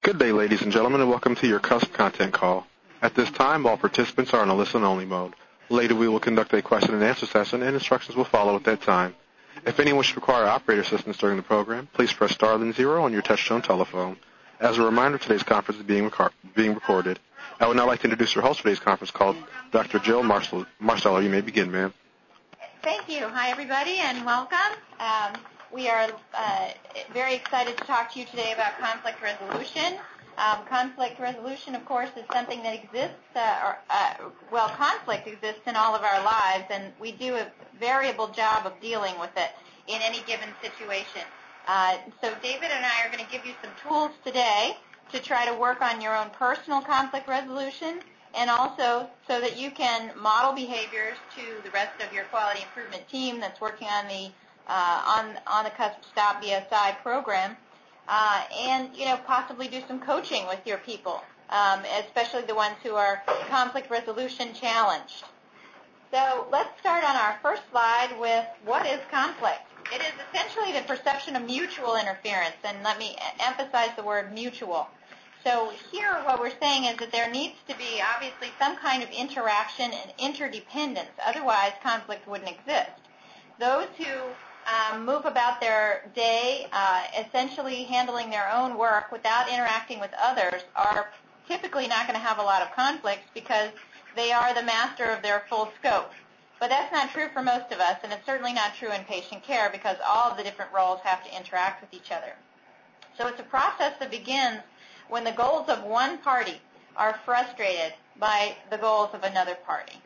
Good day, ladies and gentlemen, and welcome to your custom content call. At this time, all participants are in a listen-only mode. Later, we will conduct a question-and-answer session, and instructions will follow at that time. If anyone should require operator assistance during the program, please press star then 0 on your touch-tone telephone. As a reminder, today's conference is being recorded. I would now like to introduce your host for today's conference call, Dr. Jill Marcello. You may begin, ma'am. Thank you. Hi, everybody, and welcome. We are very excited to talk to you today about conflict resolution. Conflict resolution, of course, is something that exists, conflict exists in all of our lives, and we do a variable job of dealing with it in any given situation. So David and I are going to give you some tools today to try to work on your own personal conflict resolution, and also so that you can model behaviors to the rest of your quality improvement team that's working on the Cusp Stop BSI program, and possibly do some coaching with your people, especially the ones who are conflict resolution challenged. So let's start on our first slide with what is conflict. It is essentially the perception of mutual interference, and let me emphasize the word mutual. So here what we're saying is that there needs to be obviously some kind of interaction and interdependence, otherwise conflict wouldn't exist. Those who move about their day essentially handling their own work without interacting with others are typically not going to have a lot of conflict because they are the master of their full scope. But that's not true for most of us, and it's certainly not true in patient care because all of the different roles have to interact with each other. So it's a process that begins when the goals of one party are frustrated by the goals of another party.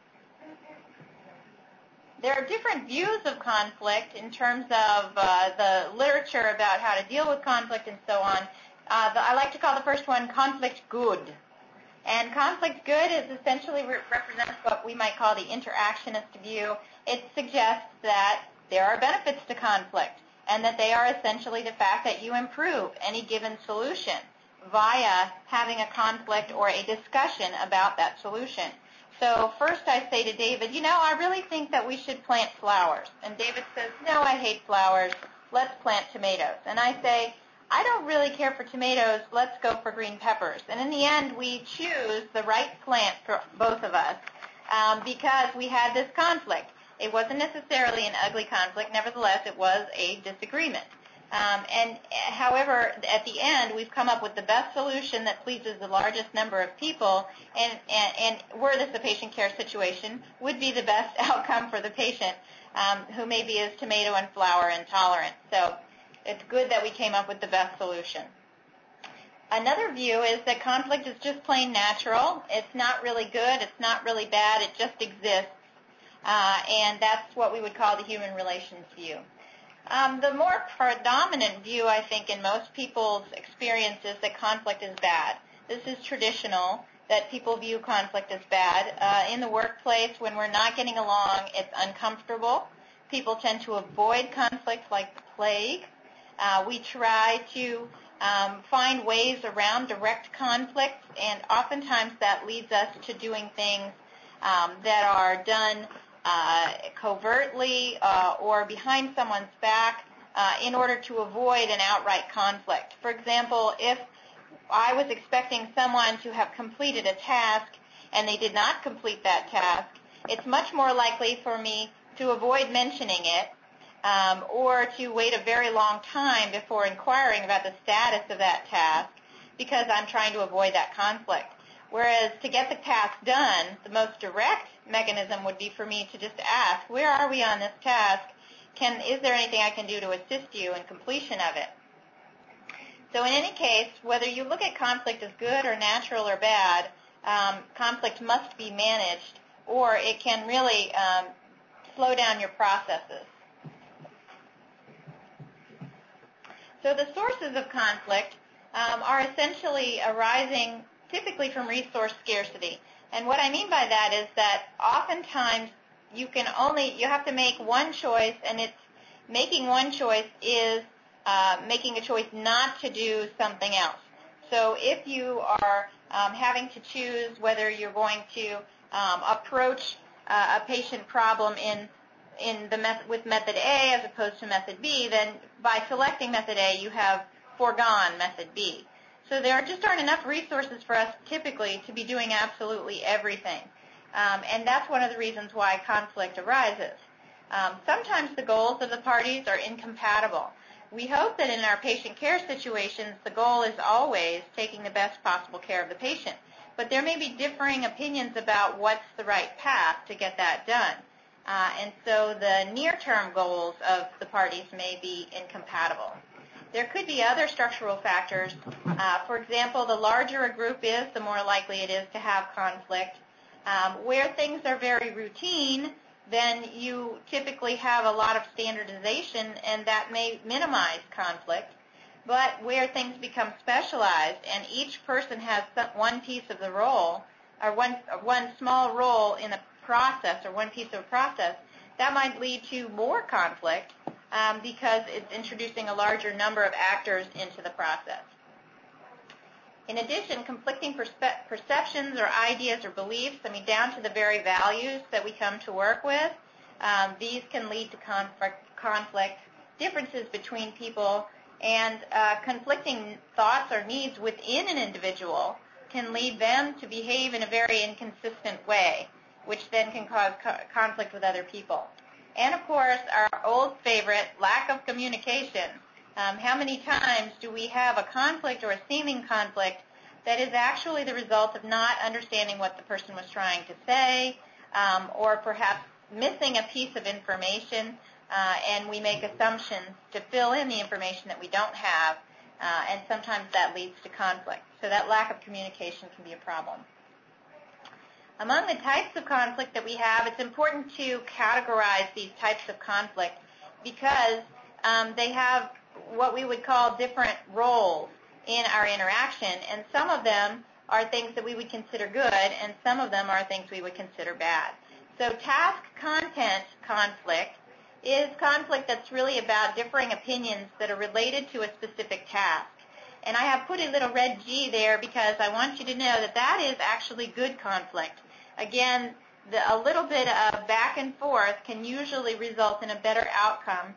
There are different views of conflict in terms of the literature about how to deal with conflict and so on. I like to call the first one conflict good. And conflict good is essentially represents what we might call the interactionist view. It suggests that there are benefits to conflict and that they are essentially the fact that you improve any given solution via having a conflict or a discussion about that solution. So first I say to David, I really think that we should plant flowers. And David says, no, I hate flowers. Let's plant tomatoes. And I say, I don't really care for tomatoes. Let's go for green peppers. And in the end, we choose the right plant for both of us because we had this conflict. It wasn't necessarily an ugly conflict. Nevertheless, it was a disagreement. However, at the end, we've come up with the best solution that pleases the largest number of people, and were this a patient care situation, would be the best outcome for the patient who maybe is tomato and flower intolerant. So it's good that we came up with the best solution. Another view is that conflict is just plain natural. It's not really good. It's not really bad. It just exists, and that's what we would call the human relations view. The more predominant view, I think, in most people's experience is that conflict is bad. This is traditional, that people view conflict as bad. In the workplace, when we're not getting along, it's uncomfortable. People tend to avoid conflict like the plague. We try to find ways around direct conflict, and oftentimes that leads us to doing things that are done covertly or behind someone's back in order to avoid an outright conflict. For example, if I was expecting someone to have completed a task and they did not complete that task, it's much more likely for me to avoid mentioning it or to wait a very long time before inquiring about the status of that task because I'm trying to avoid that conflict. Whereas to get the task done, the most direct mechanism would be for me to just ask, where are we on this task? Is there anything I can do to assist you in completion of it? So in any case, whether you look at conflict as good or natural or bad, conflict must be managed or it can really slow down your processes. So the sources of conflict are essentially arising typically from resource scarcity. And what I mean by that is that oftentimes you have to make one choice, and making one choice is making a choice not to do something else. So if you are having to choose whether you're going to approach a patient problem with method A as opposed to method B, then by selecting method A, you have foregone method B. So there just aren't enough resources for us typically to be doing absolutely everything. And that's one of the reasons why conflict arises. Sometimes the goals of the parties are incompatible. We hope that in our patient care situations, the goal is always taking the best possible care of the patient. But there may be differing opinions about what's the right path to get that done. And so the near-term goals of the parties may be incompatible. There could be other structural factors. For example, the larger a group is, the more likely it is to have conflict. Where things are very routine, then you typically have a lot of standardization, and that may minimize conflict. But where things become specialized and each person has one piece of the role, or one small role in a process or one piece of a process, that might lead to more conflict because it's introducing a larger number of actors into the process. In addition, conflicting perceptions or ideas or beliefs, down to the very values that we come to work with, these can lead to conflict, differences between people, and conflicting thoughts or needs within an individual can lead them to behave in a very inconsistent way, which then can cause conflict with other people. And, of course, our old favorite, lack of communication. How many times do we have a conflict or a seeming conflict that is actually the result of not understanding what the person was trying to say, or perhaps missing a piece of information, and we make assumptions to fill in the information that we don't have, and sometimes that leads to conflict. So that lack of communication can be a problem. Among the types of conflict that we have, it's important to categorize these types of conflict because they have what we would call different roles in our interaction, and some of them are things that we would consider good, and some of them are things we would consider bad. So task-content conflict is conflict that's really about differing opinions that are related to a specific task. And I have put a little red G there because I want you to know that that is actually good conflict. Again, a little bit of back and forth can usually result in a better outcome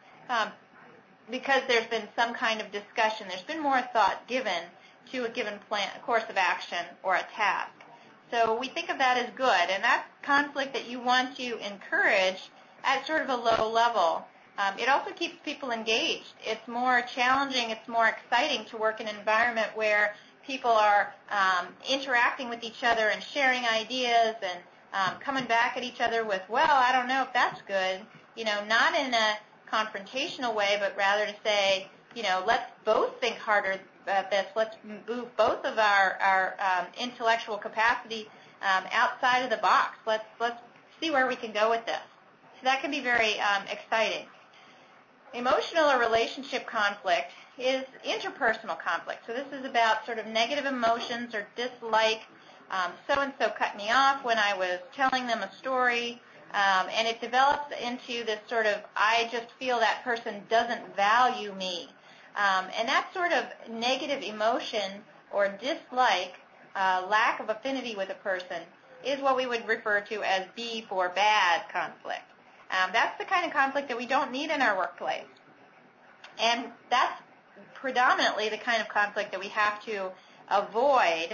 because there's been some kind of discussion. There's been more thought given to a given course of action or a task. So we think of that as good, and that's conflict that you want to encourage at sort of a low level. It also keeps people engaged. It's more challenging, it's more exciting to work in an environment where people are interacting with each other and sharing ideas and coming back at each other with, well, I don't know if that's good, not in a confrontational way, but rather to say, let's both think harder about this. Let's move both of our intellectual capacity outside of the box. Let's see where we can go with this. So that can be very exciting. Emotional or relationship conflict is interpersonal conflict. So this is about sort of negative emotions or dislike. So-and-so cut me off when I was telling them a story, and it develops into this sort of, I just feel that person doesn't value me. And that sort of negative emotion or dislike, lack of affinity with a person, is what we would refer to as B for bad conflict. That's the kind of conflict that we don't need in our workplace. And that's predominantly the kind of conflict that we have to avoid.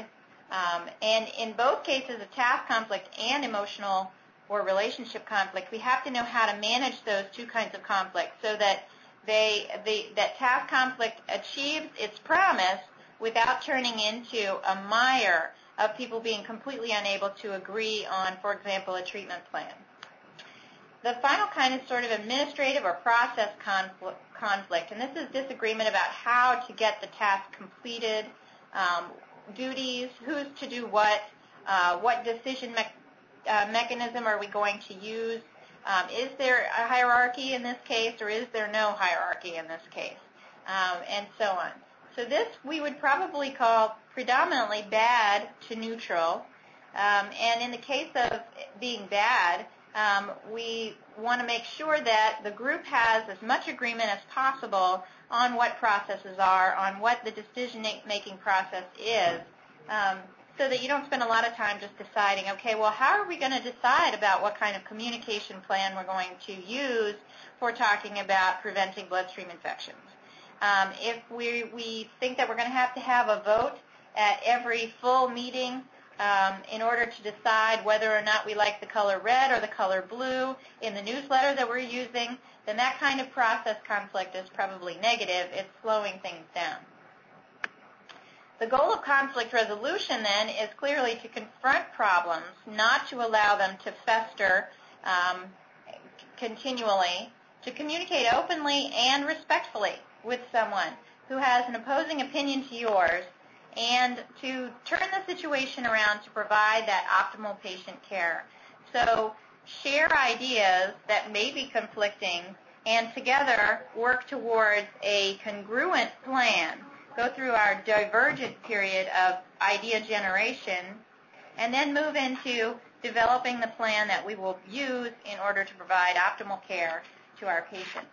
And in both cases, a task conflict and emotional or relationship conflict, we have to know how to manage those two kinds of conflict so that that task conflict achieves its promise without turning into a mire of people being completely unable to agree on, for example, a treatment plan. The final kind is sort of administrative or process conflict, and this is disagreement about how to get the task completed, duties, who's to do what decision mechanism are we going to use, is there a hierarchy in this case or is there no hierarchy in this case, and so on. So this we would probably call predominantly bad to neutral, and in the case of being bad, we want to make sure that the group has as much agreement as possible on what processes are, on what the decision-making process is, so that you don't spend a lot of time just deciding, okay, well, how are we going to decide about what kind of communication plan we're going to use for talking about preventing bloodstream infections? If we think that we're going to have a vote at every full meeting in order to decide whether or not we like the color red or the color blue in the newsletter that we're using, then that kind of process conflict is probably negative. It's slowing things down. The goal of conflict resolution, then, is clearly to confront problems, not to allow them to fester continually, to communicate openly and respectfully with someone who has an opposing opinion to yours, and to turn the situation around to provide that optimal patient care. So share ideas that may be conflicting and together work towards a congruent plan. Go through our divergent period of idea generation and then move into developing the plan that we will use in order to provide optimal care to our patients.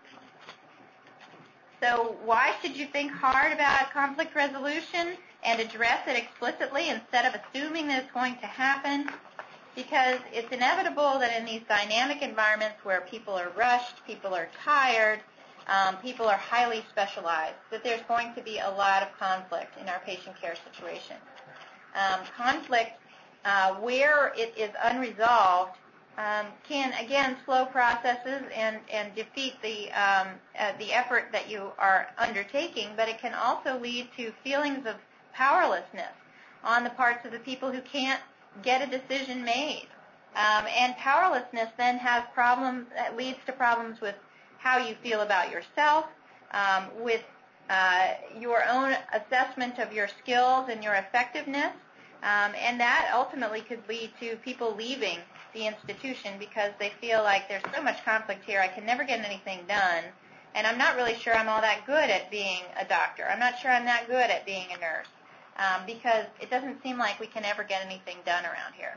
So why should you think hard about conflict resolution and address it explicitly instead of assuming that it's going to happen? Because it's inevitable that in these dynamic environments where people are rushed, people are tired, people are highly specialized, that there's going to be a lot of conflict in our patient care situation. Conflict, where it is unresolved, can, again, slow processes and defeat the effort that you are undertaking, but it can also lead to feelings of powerlessness on the parts of the people who can't get a decision made. And powerlessness then has problems, leads to problems with how you feel about yourself, with your own assessment of your skills and your effectiveness, and that ultimately could lead to people leaving the institution because they feel like there's so much conflict here, I can never get anything done, and I'm not really sure I'm all that good at being a doctor. I'm not sure I'm that good at being a nurse, because it doesn't seem like we can ever get anything done around here.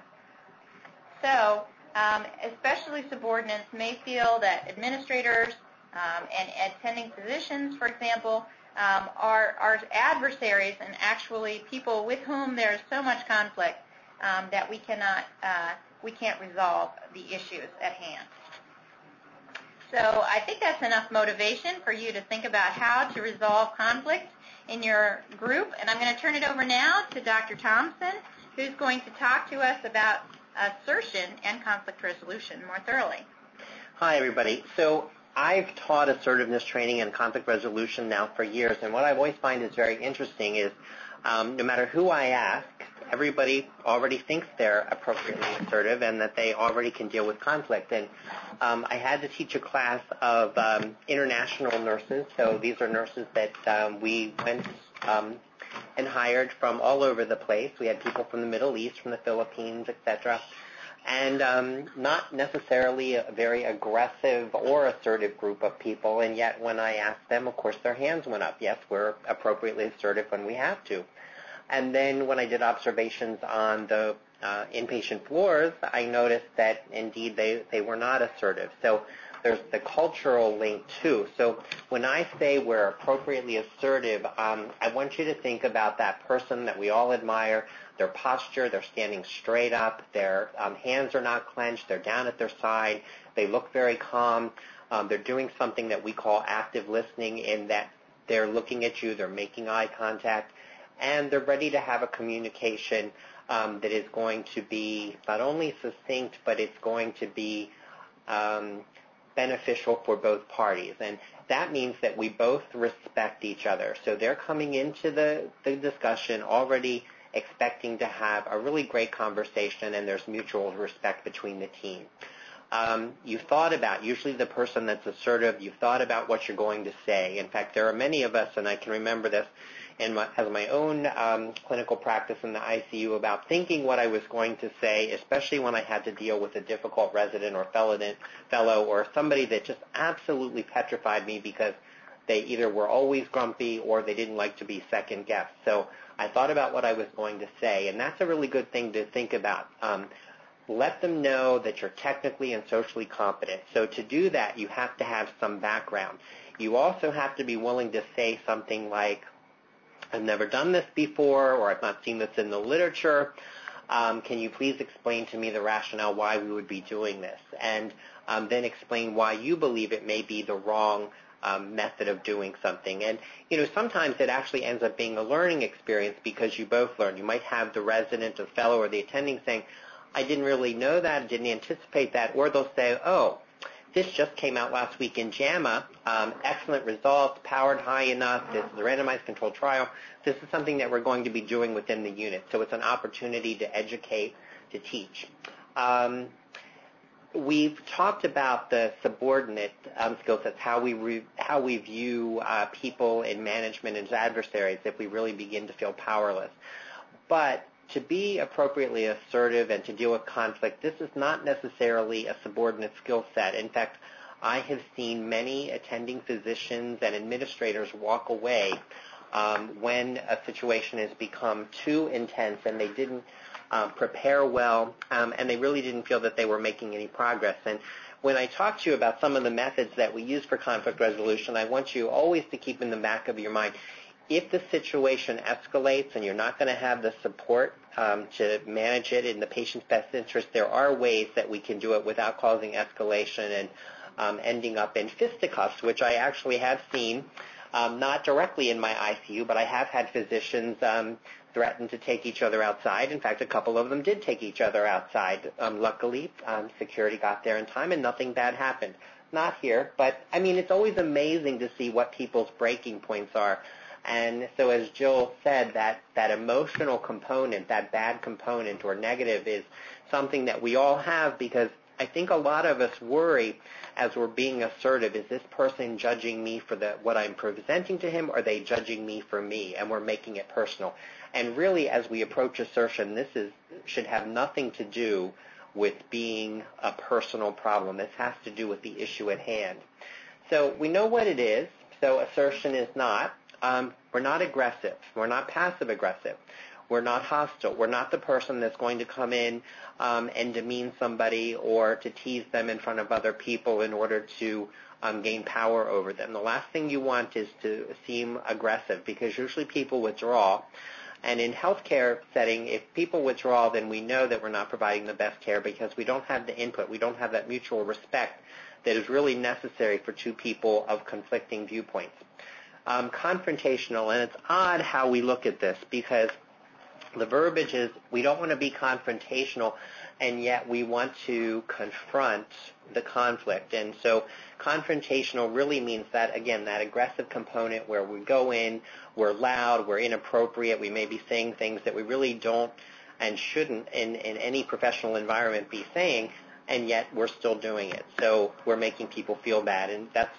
So especially subordinates may feel that administrators and attending physicians, for example, are adversaries and actually people with whom there's so much conflict that we can't resolve the issues at hand. So I think that's enough motivation for you to think about how to resolve conflict in your group. And I'm going to turn it over now to Dr. Thompson, who's going to talk to us about assertion and conflict resolution more thoroughly. Hi, everybody. So I've taught assertiveness training and conflict resolution now for years, and what I always find is very interesting is no matter who I ask, everybody already thinks they're appropriately assertive and that they already can deal with conflict. And I had to teach a class of international nurses, so these are nurses that we went and hired from all over the place. We had people from the Middle East, from the Philippines, etc., and not necessarily a very aggressive or assertive group of people, and yet when I asked them, of course, their hands went up. Yes, we're appropriately assertive when we have to. And then when I did observations on the inpatient floors, I noticed that, indeed, they were not assertive. So there's the cultural link, too. So when I say we're appropriately assertive, I want you to think about that person that we all admire, their posture, they're standing straight up, their hands are not clenched, they're down at their side, they look very calm, they're doing something that we call active listening in that they're looking at you, they're making eye contact, and they're ready to have a communication that is going to be not only succinct, but it's going to be beneficial for both parties. And that means that we both respect each other. So they're coming into the discussion already expecting to have a really great conversation, and there's mutual respect between the team. You've thought about, usually the person that's assertive, you've thought about what you're going to say. In fact, there are many of us, and I can remember this as my own clinical practice in the ICU, about thinking what I was going to say, especially when I had to deal with a difficult resident or fellow or somebody that just absolutely petrified me because they either were always grumpy or they didn't like to be second guessed. So I thought about what I was going to say, and that's a really good thing to think about. Let them know that you're technically and socially competent. So to do that, you have to have some background. You also have to be willing to say something like, I've never done this before, or I've not seen this in the literature. Can you please explain to me the rationale why we would be doing this? And then explain why you believe it may be the wrong method of doing something. And, sometimes it actually ends up being a learning experience because you both learn. You might have the resident, the fellow, or the attending saying, I didn't really know that, didn't anticipate that, or they'll say, oh, this just came out last week in JAMA, excellent results, powered high enough, this is a randomized controlled trial. This is something that we're going to be doing within the unit. So it's an opportunity to educate, to teach. We've talked about the subordinate skill sets, how we view people in management as adversaries if we really begin to feel powerless. But to be appropriately assertive and to deal with conflict, this is not necessarily a subordinate skill set. In fact, I have seen many attending physicians and administrators walk away when a situation has become too intense and they didn't prepare well, and they really didn't feel that they were making any progress. And when I talk to you about some of the methods that we use for conflict resolution, I want you always to keep in the back of your mind, if the situation escalates and you're not going to have the support to manage it in the patient's best interest, there are ways that we can do it without causing escalation and ending up in fisticuffs, which I actually have seen, not directly in my ICU, but I have had physicians threaten to take each other outside. In fact, a couple of them did take each other outside. Luckily, security got there in time and nothing bad happened. Not here, but I mean, it's always amazing to see what people's breaking points are. And so as Jill said, that emotional component, that bad component or negative is something that we all have, because I think a lot of us worry as we're being assertive, is this person judging me for what I'm presenting to him, or are they judging me for me? And we're making it personal. And really, as we approach assertion, should have nothing to do with being a personal problem. This has to do with the issue at hand. So we know what it is. So assertion is not. We're not aggressive. We're not passive-aggressive. We're not hostile. We're not the person that's going to come in and demean somebody or to tease them in front of other people in order to gain power over them. The last thing you want is to seem aggressive, because usually people withdraw. And in healthcare setting, if people withdraw, then we know that we're not providing the best care, because we don't have the input. We don't have that mutual respect that is really necessary for two people of conflicting viewpoints. Confrontational, and it's odd how we look at this, because the verbiage is we don't want to be confrontational, and yet we want to confront the conflict. And so confrontational really means that, again, that aggressive component where we go in, we're loud, we're inappropriate, we may be saying things that we really don't and shouldn't in any professional environment be saying, and yet we're still doing it. So we're making people feel bad, and that's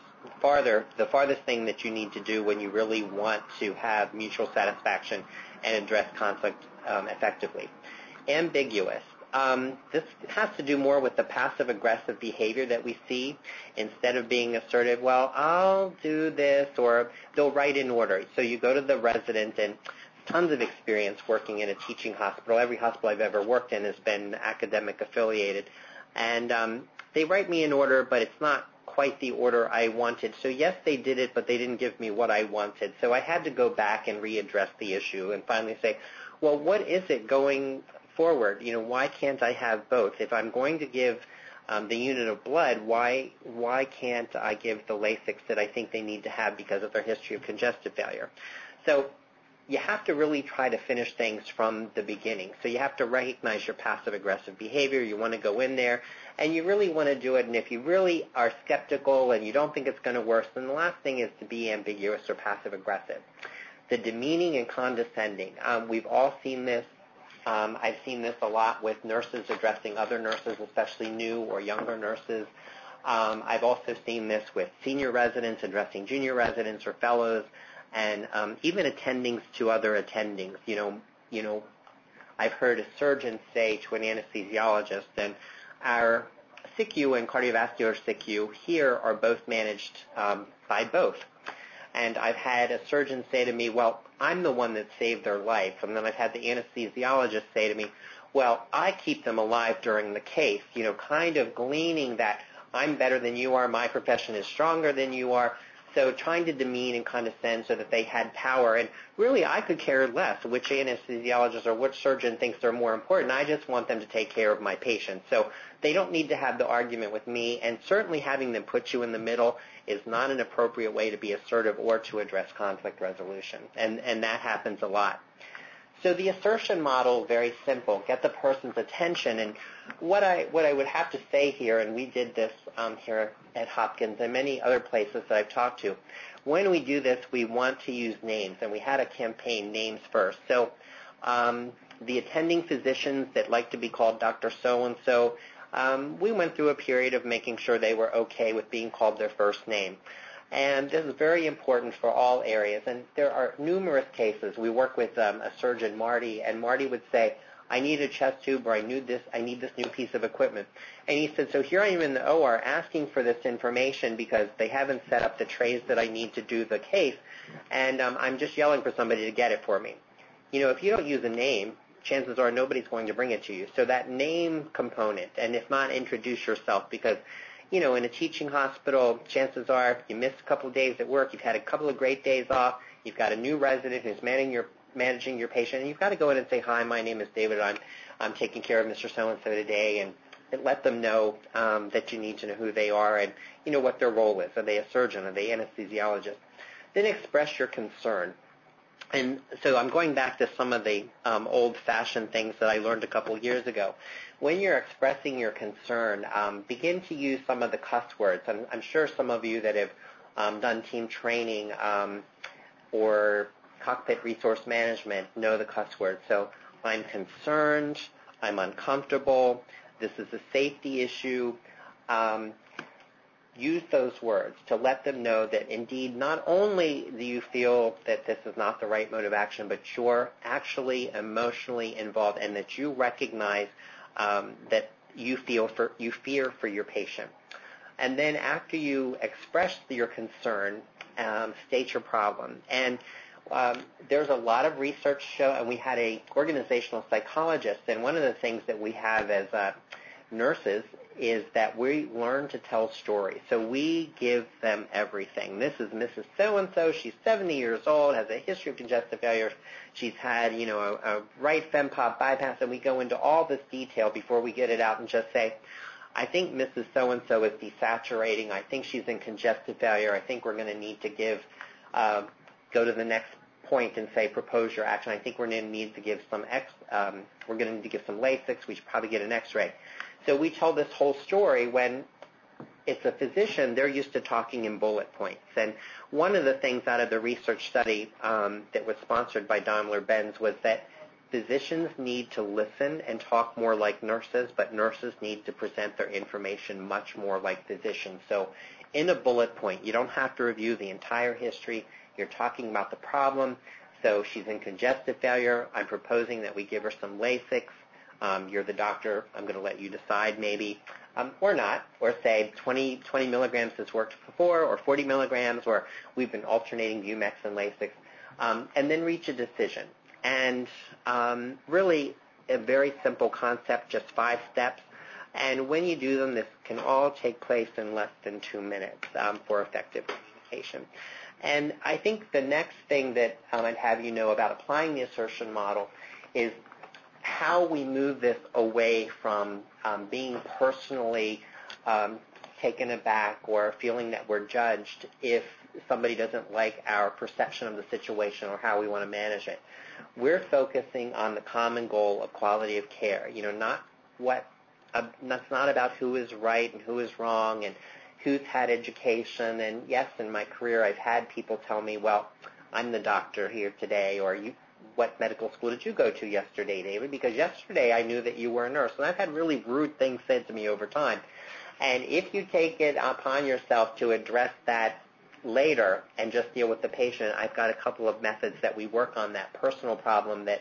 the farthest thing that you need to do when you really want to have mutual satisfaction and address conflict effectively. Ambiguous. This has to do more with the passive-aggressive behavior that we see. Instead of being assertive, well, I'll do this, or they'll write in order. So you go to the resident, and tons of experience working in a teaching hospital. Every hospital I've ever worked in has been academic affiliated. And they write me in order, but it's not quite the order I wanted. So yes, they did it, but they didn't give me what I wanted. So I had to go back and readdress the issue and finally say, well, what is it going forward? Why can't I have both? If I'm going to give the unit of blood, why can't I give the Lasix that I think they need to have because of their history of congestive failure? So you have to really try to finish things from the beginning. So you have to recognize your passive-aggressive behavior. You want to go in there, and you really want to do it. And if you really are skeptical and you don't think it's going to work, then the last thing is to be ambiguous or passive-aggressive. The demeaning and condescending. We've all seen this. I've seen this a lot with nurses addressing other nurses, especially new or younger nurses. I've also seen this with senior residents addressing junior residents or fellows, and even attendings to other attendings. I've heard a surgeon say to an anesthesiologist, and our SICU and cardiovascular SICU here are both managed by both. And I've had a surgeon say to me, well, I'm the one that saved their life. And then I've had the anesthesiologist say to me, well, I keep them alive during the case, kind of gleaning that I'm better than you are, my profession is stronger than you are. So trying to demean and condescend so that they had power. And really, I could care less which anesthesiologist or which surgeon thinks they're more important. I just want them to take care of my patient. So they don't need to have the argument with me, and certainly having them put you in the middle is not an appropriate way to be assertive or to address conflict resolution. And that happens a lot. So the assertion model, very simple. Get the person's attention. And what I would have to say here, and we did this here at Hopkins and many other places that I've talked to, when we do this, we want to use names. And we had a campaign, Names First. So the attending physicians that like to be called Dr. So-and-so, we went through a period of making sure they were okay with being called their first name. And this is very important for all areas. And there are numerous cases. We work with a surgeon, Marty, and Marty would say, I need a chest tube, or I need this new piece of equipment. And he said, so here I am in the OR asking for this information because they haven't set up the trays that I need to do the case, and I'm just yelling for somebody to get it for me. You know, if you don't use a name, chances are nobody's going to bring it to you. So that name component, and if not, introduce yourself, because you know, in a teaching hospital, chances are you missed a couple of days at work, you've had a couple of great days off, you've got a new resident who's managing your patient, and you've got to go in and say, hi, my name is David, I'm taking care of Mr. So-and-so today, and let them know that you need to know who they are and, you know, what their role is. Are they a surgeon? Are they anesthesiologist? Then express your concern. And so I'm going back to some of the old-fashioned things that I learned a couple of years ago. When you're expressing your concern, begin to use some of the cuss words. I'm sure some of you that have done team training or cockpit resource management know the cuss words. So I'm concerned, I'm uncomfortable, this is a safety issue. Use those words to let them know that indeed not only do you feel that this is not the right mode of action, but you're actually emotionally involved and that you recognize that you fear for your patient. And then after you express your concern, state your problem. And there's a lot of research show, and we had a organizational psychologist, and one of the things that we have as nurses is that we learn to tell stories. So we give them everything. This is Mrs. So-and-so. She's 70 years old, has a history of congestive failure. She's had, you know, a right FEMPOP bypass, and we go into all this detail before we get it out and just say, I think Mrs. So-and-so is desaturating. I think she's in congestive failure. I think we're going to need to go to the next point and say, propose your action. I think we're going to need to give some Lasix. We should probably get an X-ray. So we tell this whole story. When it's a physician, they're used to talking in bullet points. And one of the things out of the research study that was sponsored by Daimler-Benz was that physicians need to listen and talk more like nurses, but nurses need to present their information much more like physicians. So in a bullet point, you don't have to review the entire history. You're talking about the problem. So she's in congestive failure. I'm proposing that we give her some Lasix. You're the doctor. I'm going to let you decide maybe, or not, or say 20 milligrams has worked before, or 40 milligrams, or we've been alternating Vumex and Lasix, and then reach a decision. And really a very simple concept, just 5 steps. And when you do them, this can all take place in less than 2 minutes for effective communication. And I think the next thing that I'd have you know about applying the assertion model is how we move this away from being personally taken aback or feeling that we're judged if somebody doesn't like our perception of the situation or how we want to manage it. We're focusing on the common goal of quality of care. You know, that's not about who is right and who is wrong and who's had education. And yes, in my career, I've had people tell me, well, I'm the doctor here today, or what medical school did you go to yesterday, David? Because yesterday I knew that you were a nurse. And I've had really rude things said to me over time. And if you take it upon yourself to address that later and just deal with the patient, I've got a couple of methods that we work on that personal problem that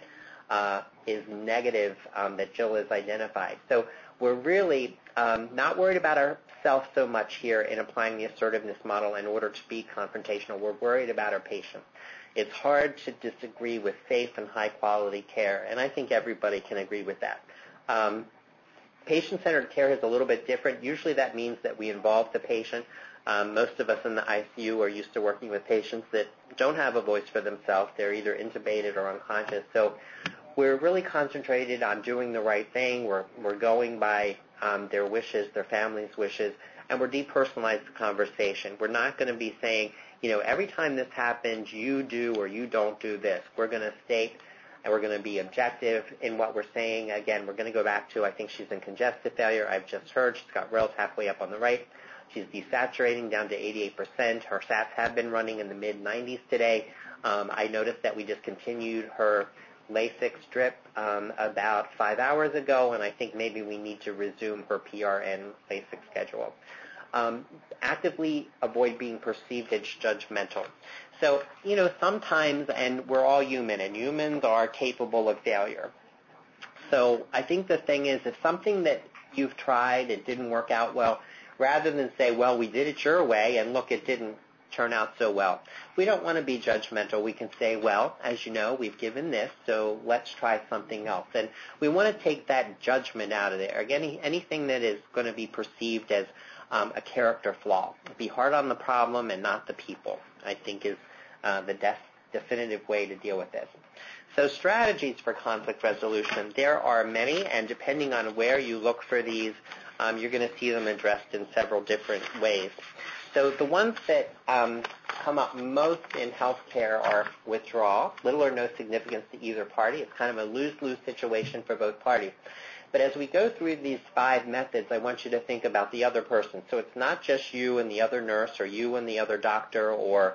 is negative that Jill has identified. So we're really not worried about ourselves so much here in applying the assertiveness model in order to be confrontational. We're worried about our patient. It's hard to disagree with safe and high-quality care, and I think everybody can agree with that. Patient-centered care is a little bit different. Usually that means that we involve the patient, Most of us in the ICU are used to working with patients that don't have a voice for themselves. They're either intubated or unconscious. So we're really concentrated on doing the right thing. We're going by their wishes, their family's wishes, and we're depersonalized the conversation. We're not going to be saying, every time this happens, you do or you don't do this. We're going to state and we're going to be objective in what we're saying. Again, we're going to go back to, I think she's in congestive failure. I've just heard she's got rails halfway up on the right. She's desaturating down to 88%. Her sats have been running in the mid-90s today. I noticed that we discontinued her Lasix drip about 5 hours ago, and I think maybe we need to resume her PRN Lasix schedule. Actively avoid being perceived as judgmental. So, sometimes, and we're all human, and humans are capable of failure. So I think the thing is, if something that you've tried, it didn't work out well, rather than say, well, we did it your way, and look, it didn't turn out so well. We don't want to be judgmental. We can say, well, as you know, we've given this, so let's try something else. And we want to take that judgment out of there. Again, anything that is going to be perceived as a character flaw. Be hard on the problem and not the people, I think is the definitive way to deal with this. So strategies for conflict resolution, there are many, and depending on where you look for these, you're going to see them addressed in several different ways. So the ones that come up most in healthcare are withdrawal, little or no significance to either party. It's kind of a lose-lose situation for both parties. But as we go through these 5 methods, I want you to think about the other person. So it's not just you and the other nurse or you and the other doctor or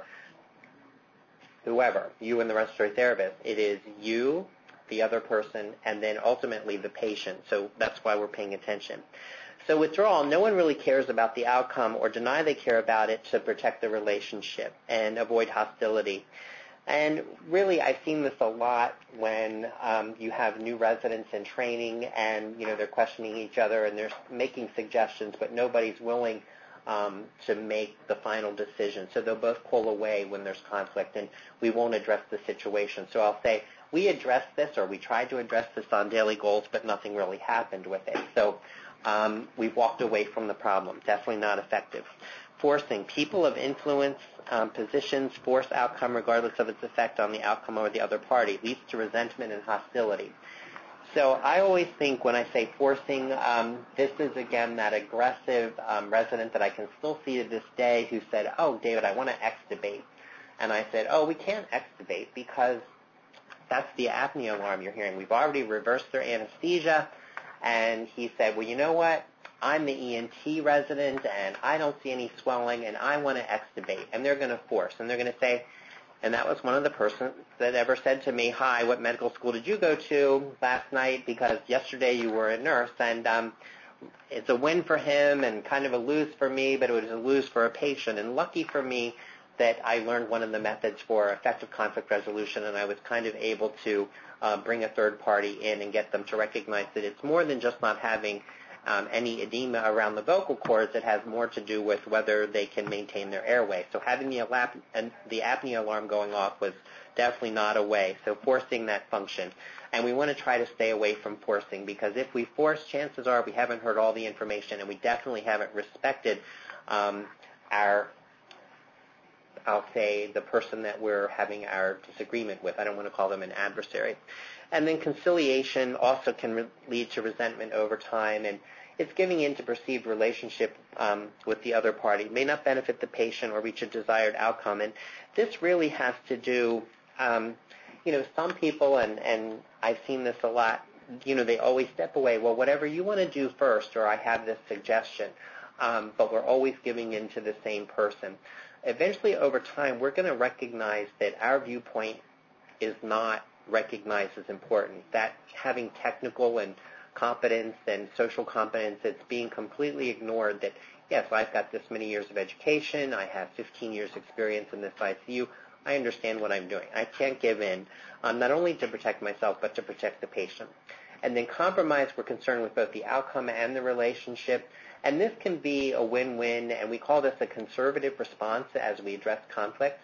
whoever, you and the respiratory therapist. It is you, the other person, and then ultimately the patient. So that's why we're paying attention. So withdrawal, no one really cares about the outcome or deny they care about it to protect the relationship and avoid hostility. And really, I've seen this a lot when you have new residents in training and, they're questioning each other and they're making suggestions, but nobody's willing to make the final decision. So they'll both pull away when there's conflict, and we won't address the situation. So I'll say, we addressed this, or we tried to address this on daily goals, but nothing really happened with it. So we've walked away from the problem. Definitely not effective. Forcing. People of influence, positions, force outcome regardless of its effect on the outcome or the other party. Leads to resentment and hostility. So I always think when I say forcing, this is, again, that aggressive resident that I can still see to this day who said, oh, David, I want to extubate. And I said, oh, we can't extubate because that's the apnea alarm you're hearing. We've already reversed their anesthesia. And he said, well, you know what? I'm the ENT resident, and I don't see any swelling, and I want to extubate. And they're going to force. And they're going to say, and that was one of the persons that ever said to me, hi, what medical school did you go to last night? Because yesterday you were a nurse. And it's a win for him and kind of a lose for me, but it was a lose for a patient. And lucky for me that I learned one of the methods for effective conflict resolution, and I was kind of able to bring a third party in and get them to recognize that it's more than just not having any edema around the vocal cords. It has more to do with whether they can maintain their airway. So having the apnea alarm going off was definitely not a way. So forcing that function. And we want to try to stay away from forcing, because if we force, chances are we haven't heard all the information, and we definitely haven't respected I'll say, the person that we're having our disagreement with. I don't want to call them an adversary. And then conciliation also can lead to resentment over time, and it's giving in to perceived relationship with the other party. It may not benefit the patient or reach a desired outcome. And this really has to do, some people, and I've seen this a lot, they always step away. Well, whatever you want to do first, or I have this suggestion, but we're always giving in to the same person. Eventually, over time, we're going to recognize that our viewpoint is not recognized as important, that having technical and competence and social competence, it's being completely ignored that, yes, I've got this many years of education, I have 15 years experience in this ICU, I understand what I'm doing. I can't give in, not only to protect myself, but to protect the patient. And then compromise, we're concerned with both the outcome and the relationship. And this can be a win-win, and we call this a conservative response as we address conflict.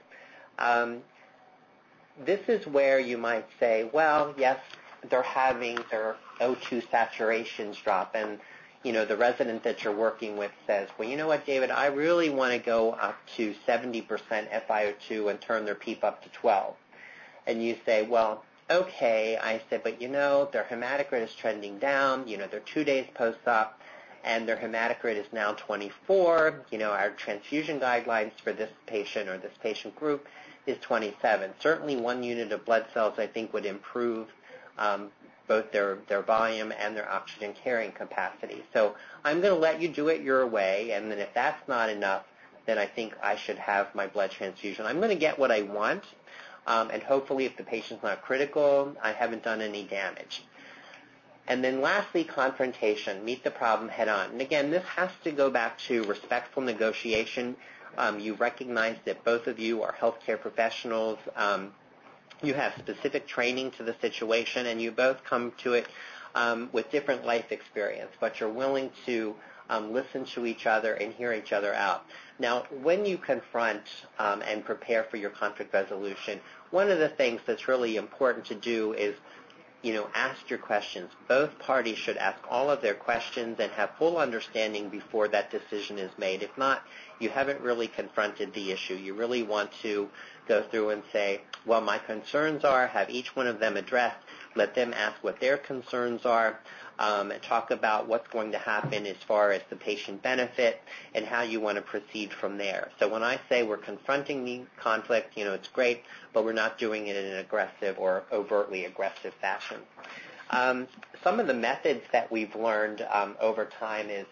This is where you might say, well, yes, they're having their O2 saturations drop, and, the resident that you're working with says, well, you know what, David, I really want to go up to 70% FiO2 and turn their PEEP up to 12. And you say, well, okay. I said, but their hematocrit is trending down. They're 2 days post-op, and their hematocrit is now 24. Our transfusion guidelines for this patient or this patient group is 27. Certainly 1 unit of blood cells, I think, would improve both their volume and their oxygen carrying capacity. So I'm going to let you do it your way, and then if that's not enough, then I think I should have my blood transfusion. I'm going to get what I want, and hopefully if the patient's not critical, I haven't done any damage. And then lastly, confrontation. Meet the problem head on. And again, this has to go back to respectful negotiation. You recognize that both of you are healthcare professionals. You have specific training to the situation, and you both come to it with different life experience, but you're willing to listen to each other and hear each other out. Now, when you confront and prepare for your conflict resolution, one of the things that's really important to do is ask your questions. Both parties should ask all of their questions and have full understanding before that decision is made. If not, you haven't really confronted the issue. You really want to go through and say, well, my concerns are, have each one of them addressed, let them ask what their concerns are, and talk about what's going to happen as far as the patient benefit and how you want to proceed from there. So when I say we're confronting the conflict, it's great, but we're not doing it in an aggressive or overtly aggressive fashion. Some of the methods that we've learned over time is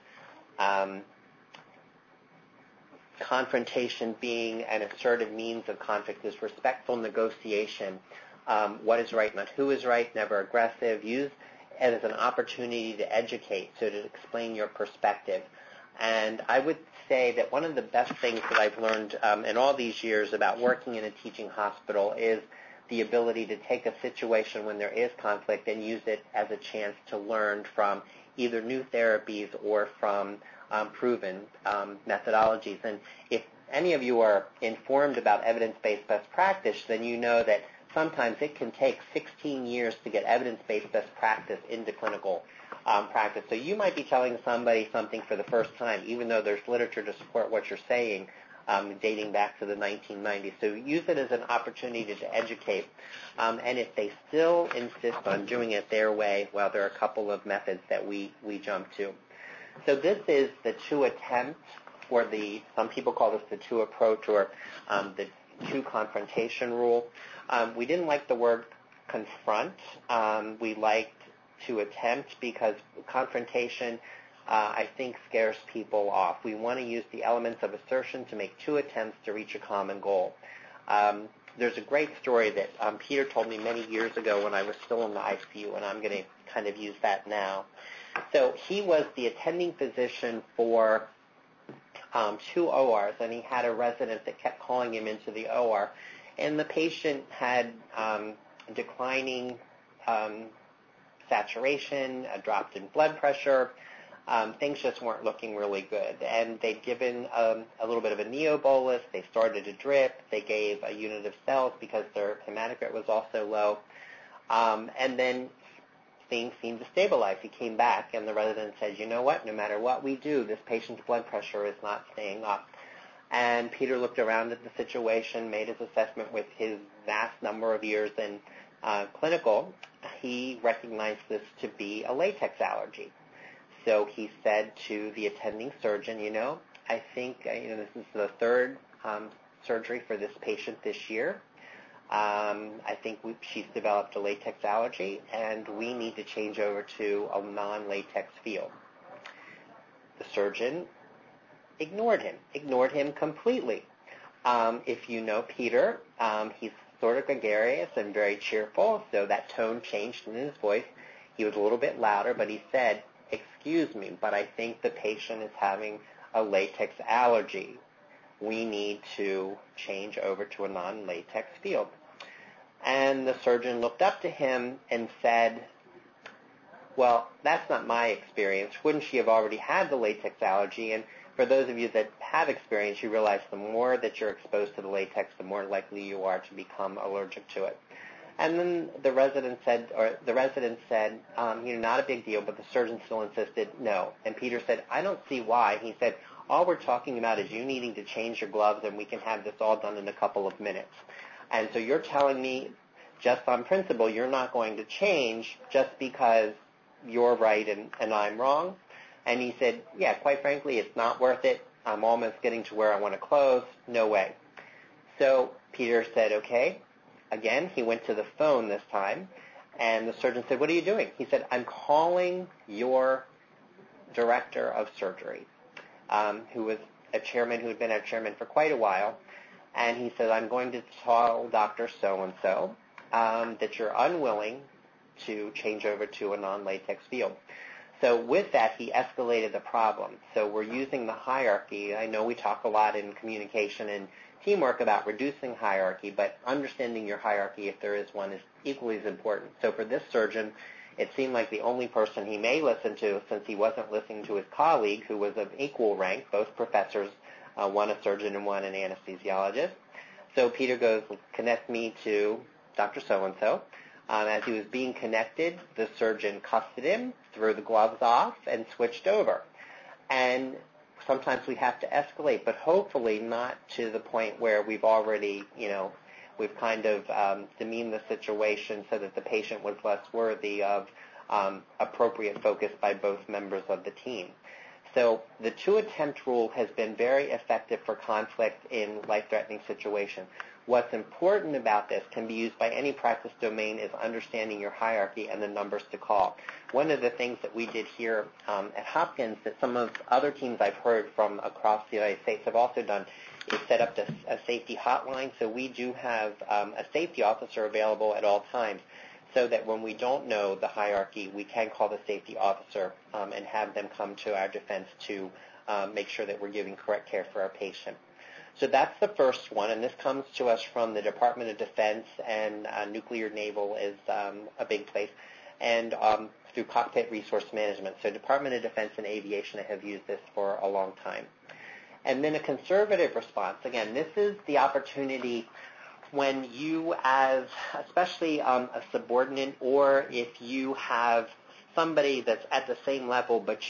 confrontation being an assertive means of conflict is respectful negotiation. What is right, not who is right, never aggressive. Use it as an opportunity to educate, so to explain your perspective. And I would say that one of the best things that I've learned in all these years about working in a teaching hospital is the ability to take a situation when there is conflict and use it as a chance to learn from either new therapies or from proven methodologies. And if any of you are informed about evidence-based best practice, then you know that sometimes it can take 16 years to get evidence-based best practice into clinical practice. So you might be telling somebody something for the first time, even though there's literature to support what you're saying dating back to the 1990s. So use it as an opportunity to educate. And if they still insist on doing it their way, well, there are a couple of methods that we jump to. So this is the two attempt, or some people call this the two approach, or the two confrontation rule. We didn't like the word confront. We liked to attempt because confrontation, I think, scares people off. We want to use the elements of assertion to make two attempts to reach a common goal. There's a great story that Peter told me many years ago when I was still in the ICU, and I'm going to kind of use that now. So he was the attending physician for 2 ORs, and he had a resident that kept calling him into the OR. And the patient had declining saturation, a drop in blood pressure. Things just weren't looking really good. And they'd given a little bit of a neobolus. They started a drip. They gave a unit of cells because their hematocrit was also low. And then things seemed to stabilize. He came back, and the resident said, you know what, no matter what we do, this patient's blood pressure is not staying up. And Peter looked around at the situation, made his assessment with his vast number of years in clinical. He recognized this to be a latex allergy. So he said to the attending surgeon, I think this is the third surgery for this patient this year. I think she's developed a latex allergy, and we need to change over to a non-latex field. The surgeon ignored him completely. If you know Peter, he's sort of gregarious and very cheerful, so that tone changed in his voice. He was a little bit louder, but he said, excuse me, but I think the patient is having a latex allergy. We need to change over to a non-latex field. And the surgeon looked up to him and said, well, that's not my experience. Wouldn't she have already had the latex allergy? And for those of you that have experience, you realize the more that you're exposed to the latex, the more likely you are to become allergic to it. And then the resident said, not a big deal, but the surgeon still insisted no. And Peter said, I don't see why. He said, all we're talking about is you needing to change your gloves, and we can have this all done in a couple of minutes. And so you're telling me, just on principle, you're not going to change just because you're right and I'm wrong? And he said, yeah, quite frankly, it's not worth it. I'm almost getting to where I want to close. No way. So Peter said, okay. Again, he went to the phone this time, and the surgeon said, what are you doing? He said, I'm calling your director of surgery, who was a chairman who had been our chairman for quite a while. And he said, I'm going to tell Dr. So-and-so that you're unwilling to change over to a non-latex field. So with that, he escalated the problem. So we're using the hierarchy. I know we talk a lot in communication and teamwork about reducing hierarchy, but understanding your hierarchy, if there is one, is equally as important. So for this surgeon, it seemed like the only person he may listen to, since he wasn't listening to his colleague, who was of equal rank, both professors, one a surgeon and one an anesthesiologist. So Peter goes, connect me to Dr. So-and-so. As he was being connected, the surgeon cuffed him, threw the gloves off, and switched over. And sometimes we have to escalate, but hopefully not to the point where we've already, we've kind of demeaned the situation so that the patient was less worthy of appropriate focus by both members of the team. So the two-attempt rule has been very effective for conflict in life-threatening situations. What's important about this, can be used by any practice domain, is understanding your hierarchy and the numbers to call. One of the things that we did here at Hopkins that some of other teams I've heard from across the United States have also done is set up a safety hotline. So we do have a safety officer available at all times, so that when we don't know the hierarchy, we can call the safety officer and have them come to our defense to make sure that we're giving correct care for our patient. So that's the first one, and this comes to us from the Department of Defense, and nuclear naval is a big place, and through Cockpit Resource Management. So Department of Defense and Aviation have used this for a long time. And then a conservative response. Again, this is the opportunity when you, as especially a subordinate, or if you have somebody that's at the same level, but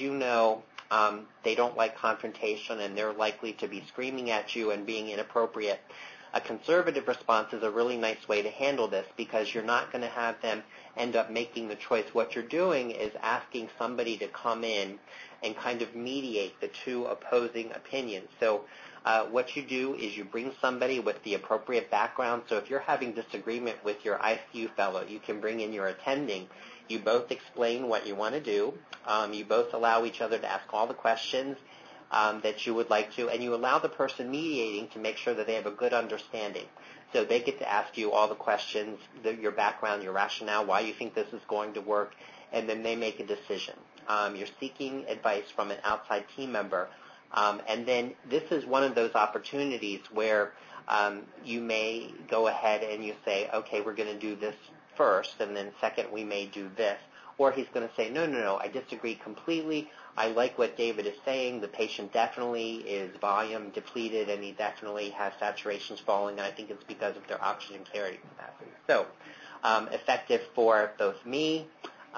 they don't like confrontation and they're likely to be screaming at you and being inappropriate, a conservative response is a really nice way to handle this, because you're not going to have them end up making the choice. What you're doing is asking somebody to come in and kind of mediate the two opposing opinions. So what you do is you bring somebody with the appropriate background. So if you're having disagreement with your ICU fellow, you can bring in your attending. You both explain what you want to do. You both allow each other to ask all the questions that you would like to, and you allow the person mediating to make sure that they have a good understanding. So they get to ask you all the questions, your background, your rationale, why you think this is going to work, and then they make a decision. You're seeking advice from an outside team member. And then this is one of those opportunities where you may go ahead and you say, okay, we're going to do this first, and then second, we may do this. Or he's going to say, no, I disagree completely. I like what David is saying. The patient definitely is volume depleted, and he definitely has saturations falling. I think it's because of their oxygen carrying capacity. So effective for both me,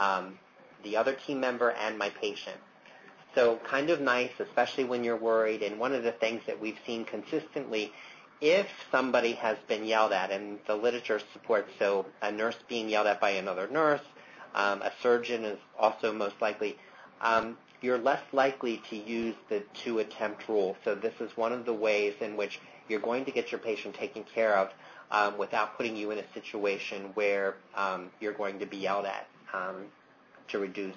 the other team member, and my patient. So kind of nice, especially when you're worried. And one of the things that we've seen consistently, if somebody has been yelled at, and the literature supports, so a nurse being yelled at by another nurse, a surgeon is also most likely, you're less likely to use the two-attempt rule. So this is one of the ways in which you're going to get your patient taken care of without putting you in a situation where you're going to be yelled at to reduce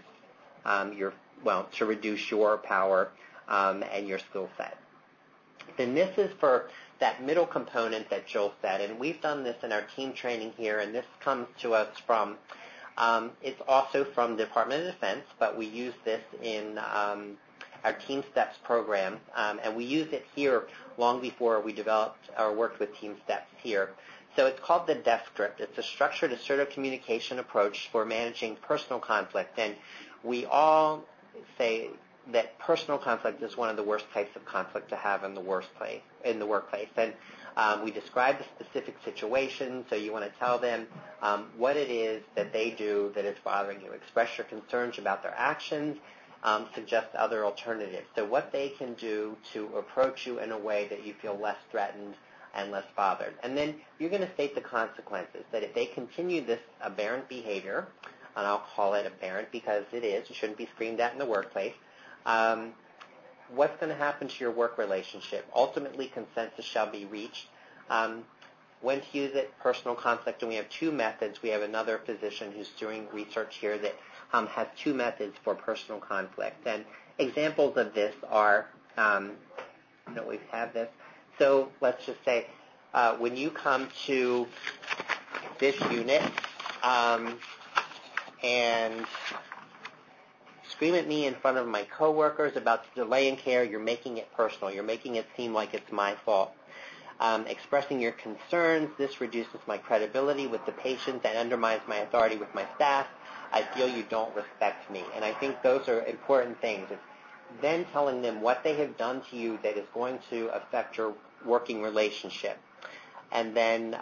your power and your skill set. Then this is for that middle component that Joel said, and we've done this in our team training here, and this comes to us from, it's also from the Department of Defense, but we use this in our Team Steps program, and we used it here long before we developed or worked with Team Steps here. So it's called the DEF script. It's a structured assertive communication approach for managing personal conflict, and we all say that personal conflict is one of the worst types of conflict to have in the workplace. And We describe the specific situation, so you want to tell them what it is that they do that is bothering you. Express your concerns about their actions, suggest other alternatives. So what they can do to approach you in a way that you feel less threatened and less bothered. And then you're going to state the consequences, that if they continue this aberrant behavior, and I'll call it aberrant because it is, it shouldn't be screamed at in the workplace, what's going to happen to your work relationship? Ultimately, consensus shall be reached. When to use it, personal conflict, and we have two methods. We have another physician who's doing research here that has two methods for personal conflict. And examples of this are, we have this. So let's just say when you come to this unit and scream at me in front of my coworkers about the delay in care, you're making it personal. You're making it seem like it's my fault. Expressing your concerns, this reduces my credibility with the patient and undermines my authority with my staff. I feel you don't respect me. And I think those are important things. It's then telling them what they have done to you that is going to affect your working relationship. And then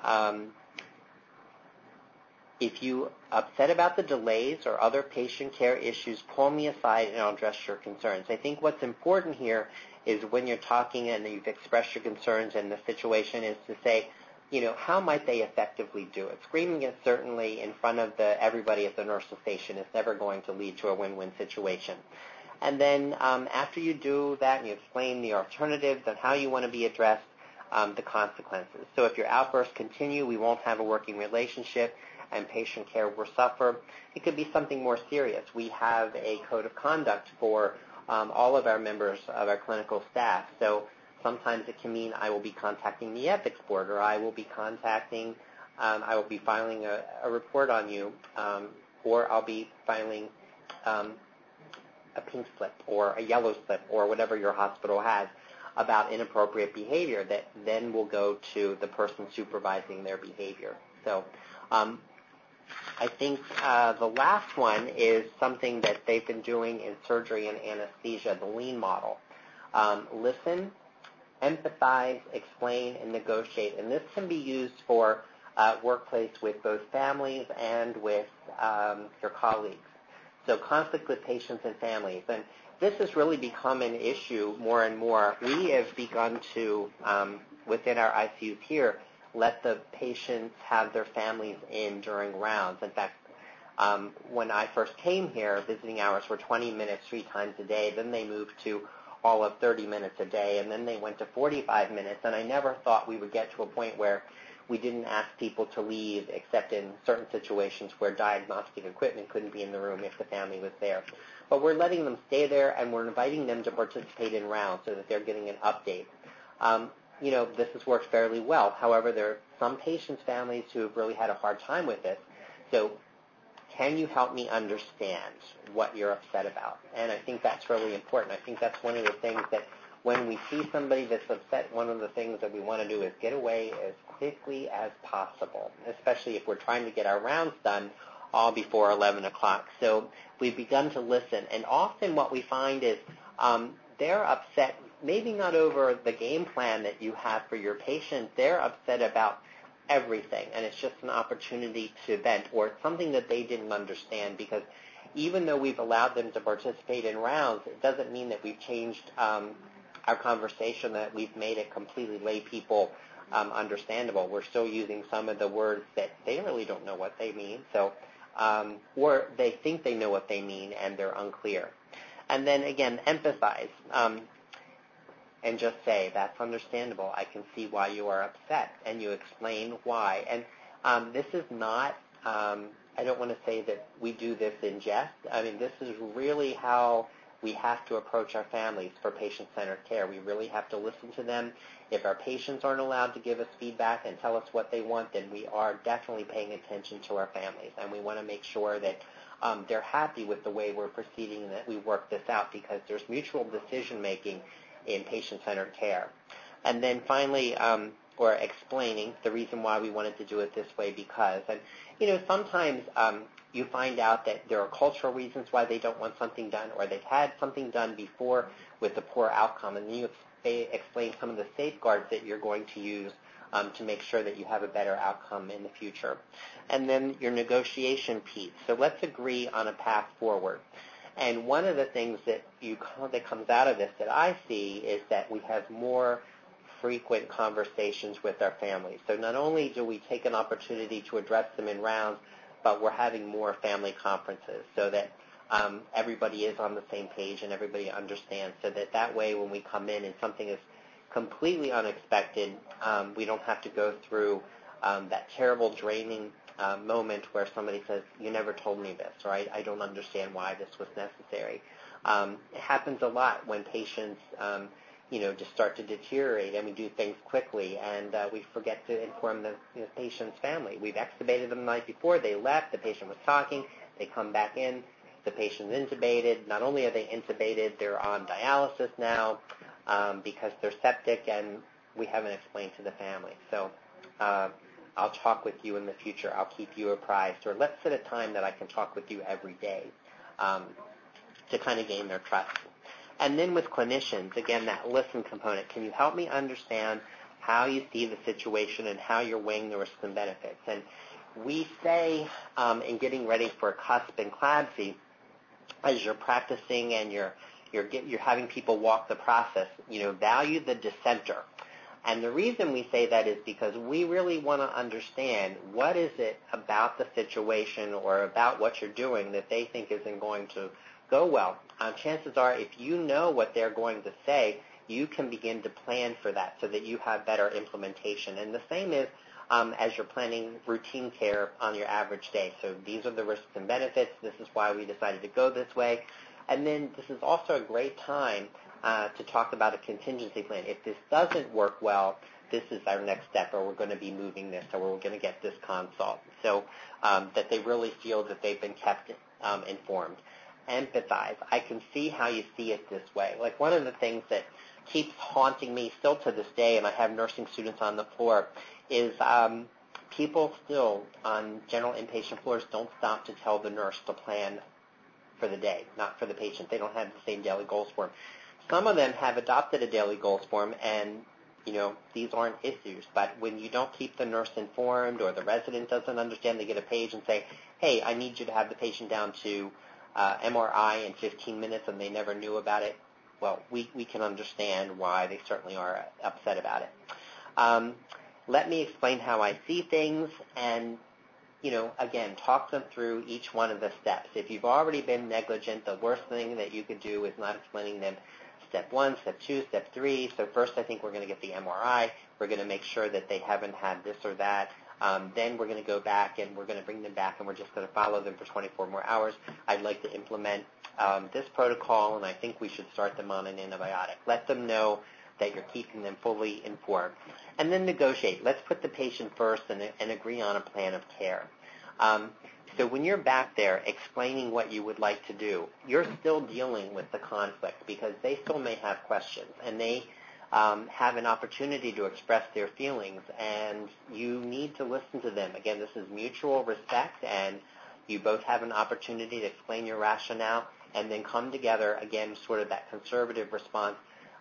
if you upset about the delays or other patient care issues, pull me aside and I'll address your concerns. I think what's important here is when you're talking and you've expressed your concerns and the situation is to say, how might they effectively do it? Screaming it certainly in front of everybody at the nurse's station is never going to lead to a win-win situation. And then after you do that and you explain the alternatives and how you want to be addressed, the consequences. So if your outbursts continue, we won't have a working relationship and patient care will suffer. It could be something more serious. We have a code of conduct for all of our members of our clinical staff. So sometimes it can mean I will be contacting the ethics board, or I will be filing a report on you, or I'll be filing a pink slip or a yellow slip or whatever your hospital has about inappropriate behavior that then will go to the person supervising their behavior. So I think the last one is something that they've been doing in surgery and anesthesia, the lean model. Listen, empathize, explain, and negotiate. And this can be used for workplace with both families and with your colleagues. So conflict with patients and families. And this has really become an issue more and more. We have begun to, within our ICUs here, let the patients have their families in during rounds. In fact, when I first came here, visiting hours were 20 minutes 3 times a day. Then they moved to all of 30 minutes a day, and then they went to 45 minutes. And I never thought we would get to a point where we didn't ask people to leave except in certain situations where diagnostic equipment couldn't be in the room if the family was there. But we're letting them stay there, and we're inviting them to participate in rounds so that they're getting an update. This has worked fairly well. However, there are some patients' families who have really had a hard time with it. So can you help me understand what you're upset about? And I think that's really important. I think that's one of the things that when we see somebody that's upset, one of the things that we want to do is get away as quickly as possible, especially if we're trying to get our rounds done all before 11 o'clock. So we've begun to listen. And often what we find is they're upset, maybe not over the game plan that you have for your patient. They're upset about everything, and it's just an opportunity to vent, or it's something that they didn't understand, because even though we've allowed them to participate in rounds, it doesn't mean that we've changed our conversation, that we've made it completely lay people understandable. We're still using some of the words that they really don't know what they mean, so or they think they know what they mean and they're unclear. And then again, empathize. And just say, that's understandable. I can see why you are upset. And you explain why. And this is not, I don't want to say that we do this in jest. I mean, this is really how we have to approach our families for patient-centered care. We really have to listen to them. If our patients aren't allowed to give us feedback and tell us what they want, then we are definitely paying attention to our families. And we want to make sure that they're happy with the way we're proceeding and that we work this out, because there's mutual decision-making in patient-centered care. And then finally, or explaining the reason why we wanted to do it this way, because, and sometimes you find out that there are cultural reasons why they don't want something done, or they've had something done before with a poor outcome, and then you explain some of the safeguards that you're going to use to make sure that you have a better outcome in the future. And then your negotiation piece. So let's agree on a path forward. And one of the things that comes out of this that I see is that we have more frequent conversations with our families. So not only do we take an opportunity to address them in rounds, but we're having more family conferences so that everybody is on the same page and everybody understands, so that way when we come in and something is completely unexpected, we don't have to go through that terrible draining moment where somebody says, you never told me this, or I don't understand why this was necessary. It happens a lot when patients just start to deteriorate and we do things quickly and we forget to inform the patient's family. We've extubated them the night before, they left, the patient was talking, they come back in, the patient's intubated. Not only are they intubated, they're on dialysis now because they're septic and we haven't explained to the family. So I'll talk with you in the future. I'll keep you apprised. Or let's set a time that I can talk with you every day to kind of gain their trust. And then with clinicians, again, that listen component. Can you help me understand how you see the situation and how you're weighing the risks and benefits? And we say in getting ready for CUSP and CLABSI, as you're practicing and you're having people walk the process, value the dissenter. And the reason we say that is because we really want to understand what is it about the situation or about what you're doing that they think isn't going to go well. Chances are, if you know what they're going to say, you can begin to plan for that so that you have better implementation. And the same is as you're planning routine care on your average day. So these are the risks and benefits. This is why we decided to go this way. And then this is also a great time to talk about a contingency plan. If this doesn't work well, this is our next step, or we're going to be moving this, or we're going to get this consult. So that they really feel that they've been kept informed. Empathize. I can see how you see it this way. Like one of the things that keeps haunting me still to this day, and I have nursing students on the floor, is people still on general inpatient floors don't stop to tell the nurse to plan for the day, not for the patient. They don't have the same daily goals form. Some of them have adopted a daily goals form, and these aren't issues. But when you don't keep the nurse informed or the resident doesn't understand, they get a page and say, hey, I need you to have the patient down to MRI in 15 minutes, and they never knew about it. Well, we can understand why they certainly are upset about it. Let me explain how I see things, and again, talk them through each one of the steps. If you've already been negligent, the worst thing that you could do is not explaining them step 1, step 2, step 3. So first I think we're going to get the MRI. We're going to make sure that they haven't had this or that. Then we're going to go back and we're going to bring them back and we're just going to follow them for 24 more hours. I'd like to implement this protocol, and I think we should start them on an antibiotic. Let them know that you're keeping them fully informed. And then negotiate. Let's put the patient first and agree on a plan of care. So when you're back there explaining what you would like to do, you're still dealing with the conflict because they still may have questions, and they have an opportunity to express their feelings, and you need to listen to them. Again, this is mutual respect, and you both have an opportunity to explain your rationale and then come together, again, sort of that conservative response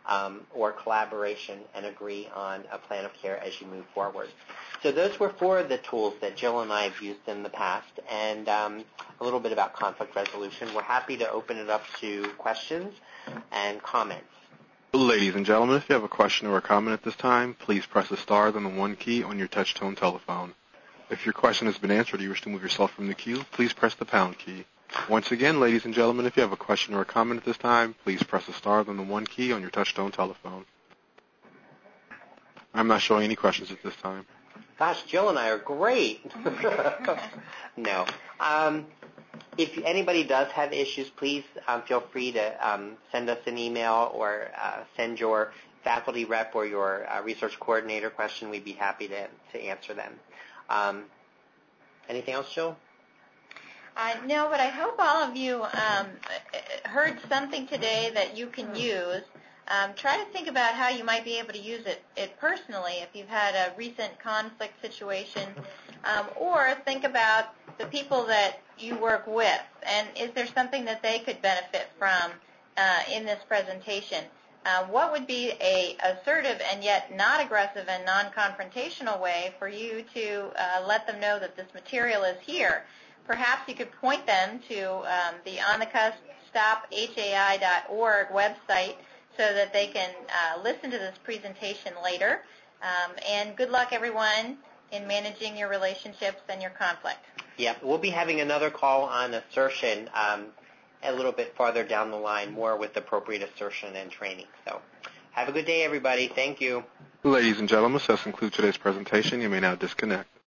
or collaboration, and agree on a plan of care as you move forward. So those were 4 of the tools that Jill and I have used in the past, and a little bit about conflict resolution. We're happy to open it up to questions and comments. Ladies and gentlemen, if you have a question or a comment at this time, please press the star then the 1 key on your touch-tone telephone. If your question has been answered or you wish to move yourself from the queue, please press the pound key. Once again, ladies and gentlemen, if you have a question or a comment at this time, please press the star then the 1 key on your touch-tone telephone. I'm not showing any questions at this time. Gosh, Jill and I are great. No. If anybody does have issues, please feel free to send us an email or send your faculty rep or your research coordinator question. We'd be happy to answer them. Anything else, Jill? No, but I hope all of you heard something today that you can use. Try to think about how you might be able to use it personally if you've had a recent conflict situation, or think about the people that you work with, and is there something that they could benefit from in this presentation. what would be a assertive and yet not aggressive and non-confrontational way for you to let them know that this material is here? Perhaps you could point them to the On the Cusp StopHAI.org website so that they can listen to this presentation later. And good luck, everyone, in managing your relationships and your conflict. Yeah, we'll be having another call on assertion a little bit farther down the line, more with appropriate assertion and training. So have a good day, everybody. Thank you. Ladies and gentlemen, this concludes today's presentation. You may now disconnect.